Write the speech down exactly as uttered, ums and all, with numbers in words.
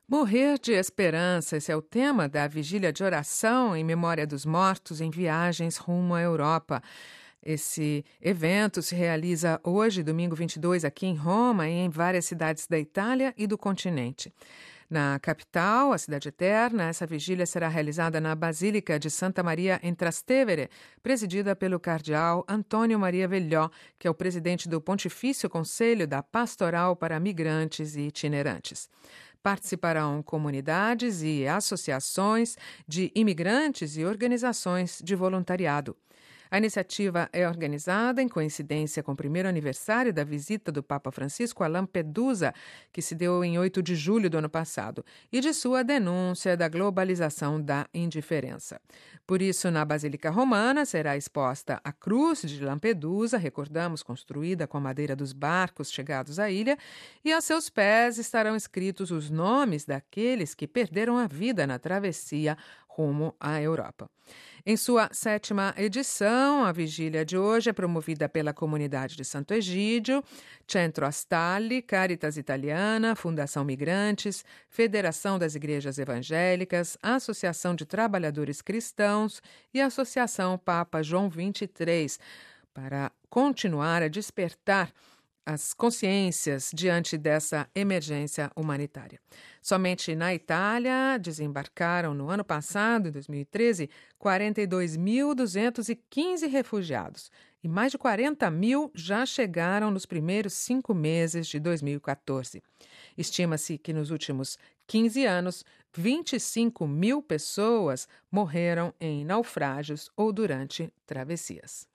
Morrer de esperança, esse é o tema da vigília de oração em memória dos mortos em viagens rumo à Europa. Esse evento se realiza hoje, domingo vinte e dois, aqui em Roma e em várias cidades da Itália e do continente. Na capital, a Cidade Eterna, essa vigília será realizada na Basílica de Santa Maria in Trastevere, presidida pelo cardeal Antônio Maria Velhó, que é o presidente do Pontifício Conselho da Pastoral para Migrantes e Itinerantes. Participarão comunidades e associações de imigrantes e organizações de voluntariado. A iniciativa é organizada em coincidência com o primeiro aniversário da visita do Papa Francisco a Lampedusa, que se deu em oito de julho do ano passado, e de sua denúncia da globalização da indiferença. Por isso, na Basílica Romana será exposta a cruz de Lampedusa, recordamos, construída com a madeira dos barcos chegados à ilha, e a seus pés estarão escritos os nomes daqueles que perderam a vida na travessia rumo à Europa. Em sua sétima edição, a vigília de hoje é promovida pela comunidade de Santo Egídio, Centro Astalli, Caritas Italiana, Fundação Migrantes, Federação das Igrejas Evangélicas, Associação de Trabalhadores Cristãos e Associação Papa João vinte e três, para continuar a despertar as consciências diante dessa emergência humanitária. Somente na Itália desembarcaram no ano passado, em dois mil e treze, quarenta e dois mil duzentos e quinze refugiados e mais de quarenta mil já chegaram nos primeiros cinco meses de dois mil e quatorze. Estima-se que nos últimos quinze anos, vinte e cinco mil pessoas morreram em naufrágios ou durante travessias.